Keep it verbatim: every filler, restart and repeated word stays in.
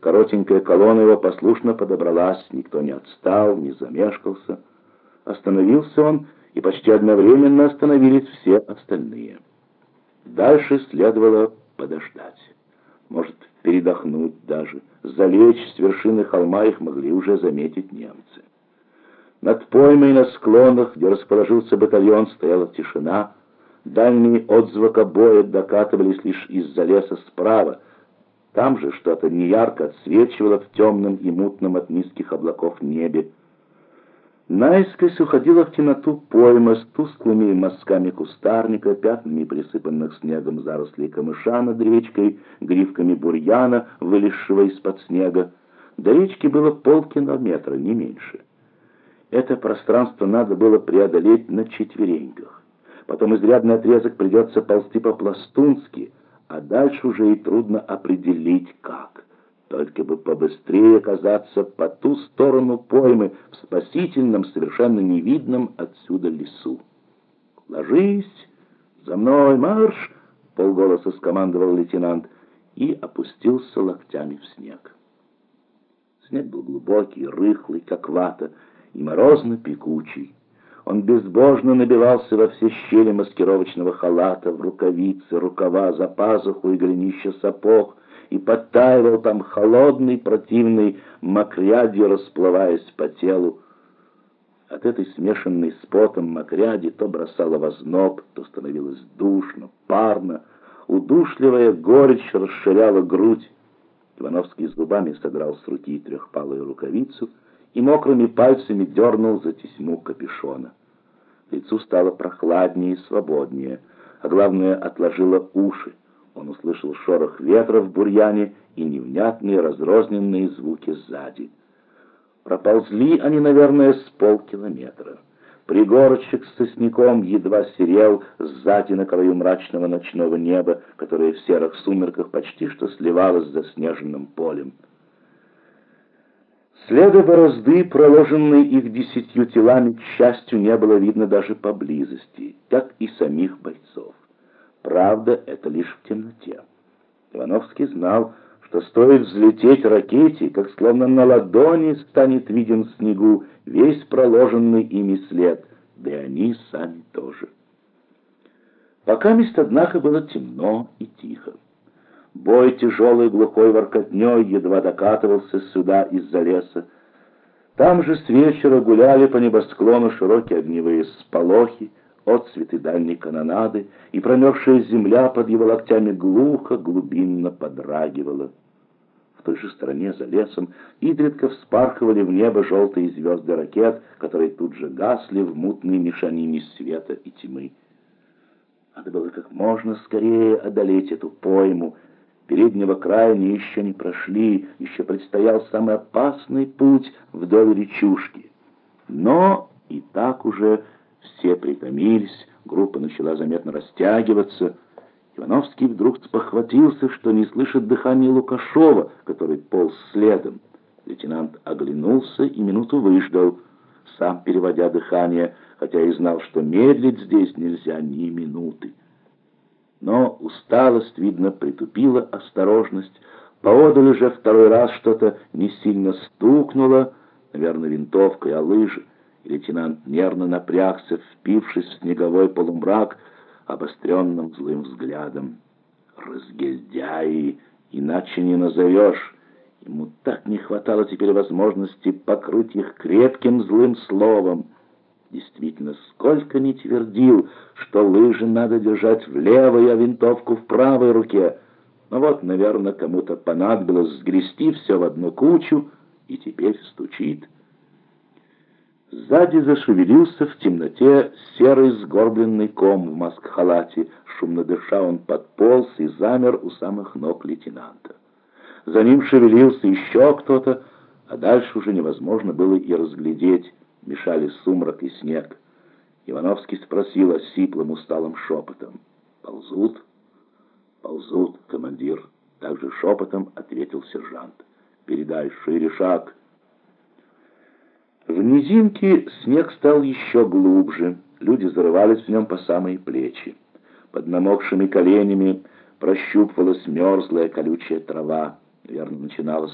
Коротенькая колонна его послушно подобралась, никто не отстал, не замешкался. Остановился он, и почти одновременно остановились все остальные. Дальше следовало подождать. Может, передохнуть даже. Залечь с вершины холма их могли уже заметить немцы. Над поймой на склонах, где расположился батальон, стояла тишина. Дальние отзвука боя докатывались лишь из-за леса справа. Там же что-то неярко отсвечивало в темном и мутном от низких облаков небе. Наискось уходила в темноту пойма с тусклыми мазками кустарника, пятнами присыпанных снегом зарослей камыша над речкой, гривками бурьяна, вылезшего из-под снега. До речки было полкилометра, не меньше. Это пространство надо было преодолеть на четвереньках. Потом изрядный отрезок придется ползти по-пластунски, а дальше уже и трудно определить, как. Только бы побыстрее оказаться по ту сторону поймы, в спасительном, совершенно невидном отсюда лесу. «Ложись! За мной марш!» — полголоса скомандовал лейтенант и опустился локтями в снег. Снег был глубокий, рыхлый, как вата, и морозно-пекучий. Он безбожно набивался во все щели маскировочного халата, в рукавицы, рукава, за пазуху и голенища сапог, и подтаивал там холодный, противный мокрядью, расплываясь по телу. От этой смешанной с потом мокряди то бросало в озноб, то становилось душно, парно. Удушливая горечь расширяла грудь. Ивановский зубами содрал с руки трехпалую рукавицу и мокрыми пальцами дернул за тесьму капюшона. Лицу стало прохладнее и свободнее, а главное, отложило уши. Он услышал шорох ветра в бурьяне и невнятные разрозненные звуки сзади. Проползли они, наверное, с полкилометра. Пригорочек с сосняком едва серел сзади на краю мрачного ночного неба, которое в серых сумерках почти что сливалось с заснеженным полем. Следа борозды, проложенной их десятью телами, к счастью, не было видно даже поблизости, как и самих бойцов. Правда, это лишь в темноте. Ивановский знал, что стоит взлететь ракете, как словно на ладони станет виден в снегу весь проложенный ими след, да и они сами тоже. Пока мест, однако, было темно и тихо. Бой тяжелой глухой воркотней едва докатывался сюда из-за леса. Там же с вечера гуляли по небосклону широкие огневые сполохи, отцветы дальней канонады, и промерзшая земля под его локтями глухо, глубинно подрагивала. В той же стороне, за лесом, изредка вспархивали в небо желтые звезды ракет, которые тут же гасли в мутной мешанине света и тьмы. Надо было как можно скорее одолеть эту пойму. Переднего края они еще не прошли, еще предстоял самый опасный путь вдоль речушки. Но и так уже все притомились, группа начала заметно растягиваться. Ивановский вдруг спохватился, что не слышит дыхания Лукашова, который полз следом. Лейтенант оглянулся и минуту выждал, сам переводя дыхание, хотя и знал, что медлить здесь нельзя ни минуты. Но усталость, видно, притупила осторожность. Поодаль уже второй раз что-то не сильно стукнуло, наверное, винтовкой о лыжи. Лейтенант нервно напрягся, впившись в снеговой полумрак обостренным злым взглядом. Разгильдяи, иначе не назовешь. Ему так не хватало теперь возможности покрыть их крепким злым словом. Действительно, сколько ни твердил, что лыжи надо держать в левой, а винтовку в правой руке. Но вот, наверное, кому-то понадобилось сгрести все в одну кучу, и теперь стучит. Сзади зашевелился в темноте серый сгорбленный ком в маскхалате. Шумно дыша, он подполз и замер у самых ног лейтенанта. За ним шевелился еще кто-то, а дальше уже невозможно было и разглядеть. Мешали сумрак и снег. Ивановский спросил осиплым усталым шепотом: «Ползут?» «Ползут, командир», — также шепотом ответил сержант. «Передай шире шаг». В низинке снег стал еще глубже, люди зарывались в нем по самые плечи. Под намокшими коленями прощупывалась мерзлая колючая трава, верно, начиналась